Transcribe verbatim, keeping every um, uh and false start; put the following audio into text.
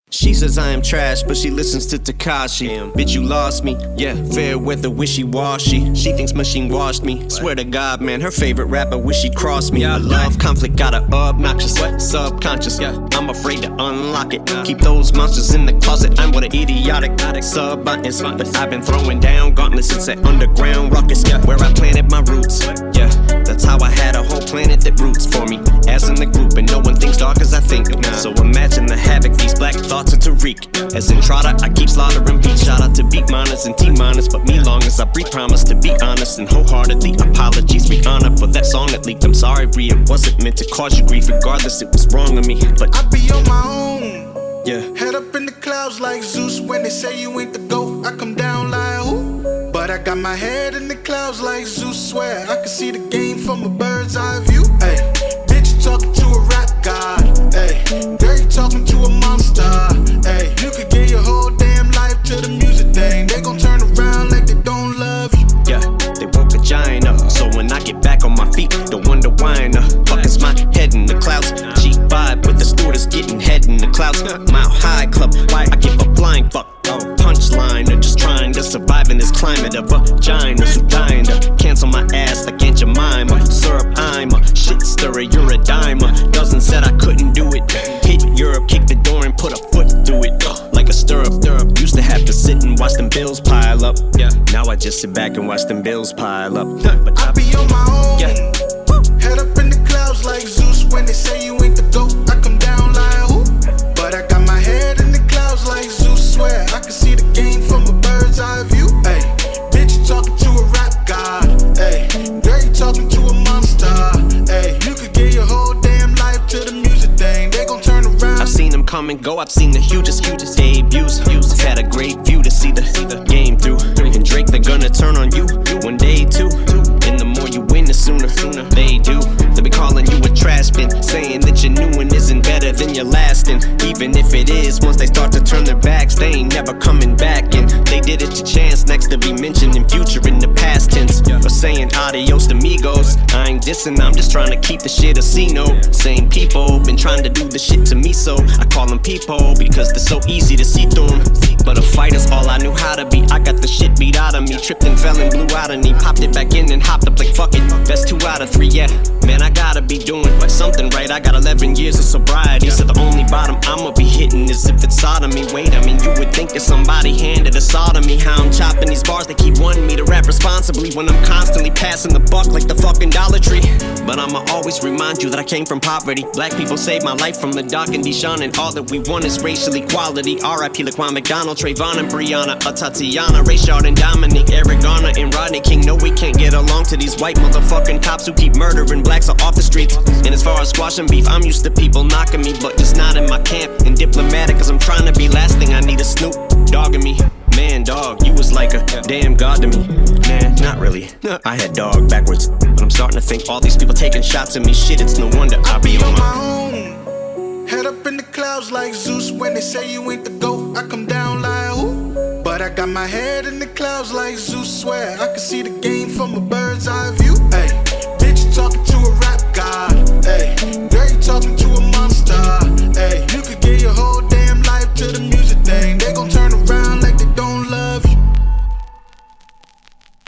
She says I am trash, but she listens to Tekashi. Damn. Bitch, you lost me, yeah, fair weather, wishy-washy. She thinks machine washed me, what? Swear to God, man, her favorite rapper wish she crossed me. I love conflict, got her obnoxious, what? Subconscious, yeah, I'm afraid to unlock it. Yeah. Keep those monsters in the closet, I'm what an idiotic sub-buttons. But I've been throwing down gauntlets since that underground ruckus, yeah, where I planted my roots, yeah. That's how I had a whole planet that roots for me, as in the group, and no one thinks dark as I think. Nah. So imagine the havoc these black thoughts are to wreak. As in Trotter, I keep slaughtering beats. Shout out to beat miners and T miners, but me long as I breathe, promise to be honest and wholeheartedly. Apologies, be honored for that song that leaked. I'm sorry, Brie, it wasn't meant to cause you grief. Regardless, it was wrong of me, but I be on my own. Yeah. Head up in the clouds like Zeus. When they say you ain't the GOAT, I come down like who? But I got my head in the clouds like Zeus. Swear I can see the game from a bird's eye view. Ay, bitch, you talking to a rap god. Ay, girl, you talking to a monster. Ay, you could give your whole damn life to the music thing. They gon' turn around like they don't love you. Yeah, they woke a giant up. So when I get back on my feet, don't wonder why in the fuck is my head in the clouds. G vibe with the stewardess getting head in the clouds. Mile high club, why I give a flying fuck. Oh, punchline, or just trying to survive in this climate of vaginas who dying to cancel my ass like Aunt Jemima. Syrup, I'm a shit stirrer, you're a dimer. Dozen said I couldn't do it. Hit Europe, kick the door and put a foot through it. Like a stirrup, stirrup. Used to have to sit and watch them bills pile up. Yeah, now I just sit back and watch them bills pile up. But I be on my own. Yeah. Head up in the clouds like Zeus. When they say you ain't the GOAT, I come down like who? But I got my head in the clouds like Zeus. Swear I can see the game from a bird's eye view. Ay, bitch, you talking to a rap god. Ay, girl, you talking to a monster. Ay, you could give your whole damn life to the music thing. They gon' turn around. I've seen them come and go. I've seen the hugest, hugest debuts. I've had a great view to see the, see the game through. And Drake, they're gonna turn on you one day too. And the more you win, the sooner, sooner they do. They be calling you a trash bin, saying that your new one isn't better than your last. And even if it is, once they start to turn their backs, they ain't never coming back. And they did it to chance next to be mentioned in future in the past tense. Or saying adios to amigos. I ain't dissing, I'm just trying to keep the shit a C-note. Same people been trying to do the shit to me, so I call them people because they're so easy to see through them. But a fighter's all I knew how to be. I got the shit beat out of me. Tripped and fell and blew out of me. Popped it back in and hopped up like fuck it. Best two out of three, yeah. Man, I gotta be doing something right. I got eleven years of sobriety, so the only bottom I'ma be hitting is if it's sodomy. Wait, I mean, you would think that somebody handed a sodomy. How I'm chopping these bars, they keep wanting me to rap responsibly when I'm constantly passing the buck like the fucking Dollar Tree. But I'ma always remind you that I came from poverty. Black people saved my life from the dark and Deshaun, and all that we want is racial equality. R I P Laquan McDonald, Trayvon and Breonna, a Tatiana, Rayshard and Dominique, Eric Garner and Rodney King. No, we can't get along to these white motherfucking cops who keep murdering blacks off the streets. And as far as squashing beef, I'm used to people knocking me, but just not in my camp. And diplomatic, cause I'm trying to be last thing I need is Snoop dogging me. Man, dog, you was like a damn god to me. Man, not really. I had dog backwards. But I'm starting to think all these people taking shots at me. Shit, it's no wonder I be on my own. Head up in the clouds like Zeus. When they say you ain't the GOAT, I come down like who? But I got my head in the clouds like Zeus. Swear I can see the game from a bird's eye view.